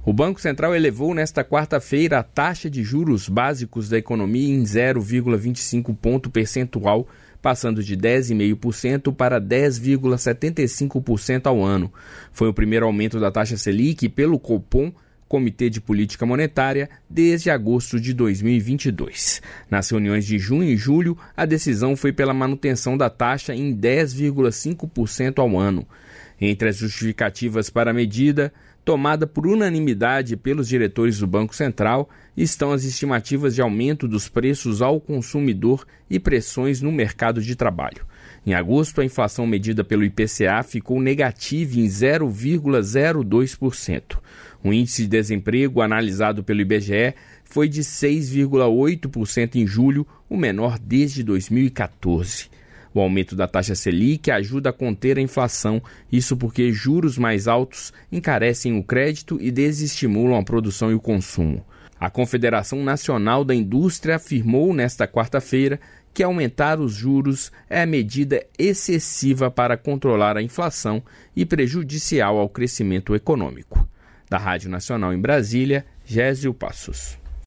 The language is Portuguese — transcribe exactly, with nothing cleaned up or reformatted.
O Banco Central elevou nesta quarta-feira a taxa de juros básicos da economia em zero vírgula vinte e cinco ponto percentual, passando de dez vírgula cinco por cento para dez vírgula setenta e cinco por cento ao ano. Foi o primeiro aumento da taxa Selic pelo Copom, Comitê de Política Monetária, desde agosto de dois mil e vinte e dois. Nas reuniões de junho e julho, a decisão foi pela manutenção da taxa em dez vírgula cinco por cento ao ano. Entre as justificativas para a medida, tomada por unanimidade pelos diretores do Banco Central, estão as estimativas de aumento dos preços ao consumidor e pressões no mercado de trabalho. Em agosto, a inflação medida pelo I P C A ficou negativa em zero vírgula zero dois por cento. O índice de desemprego analisado pelo I B G E foi de seis vírgula oito por cento em julho, o menor desde dois mil e catorze. O aumento da taxa Selic ajuda a conter a inflação, isso porque juros mais altos encarecem o crédito e desestimulam a produção e o consumo. A Confederação Nacional da Indústria afirmou nesta quarta-feira que aumentar os juros é a medida excessiva para controlar a inflação e prejudicial ao crescimento econômico. Da Rádio Nacional em Brasília, Gésio Passos.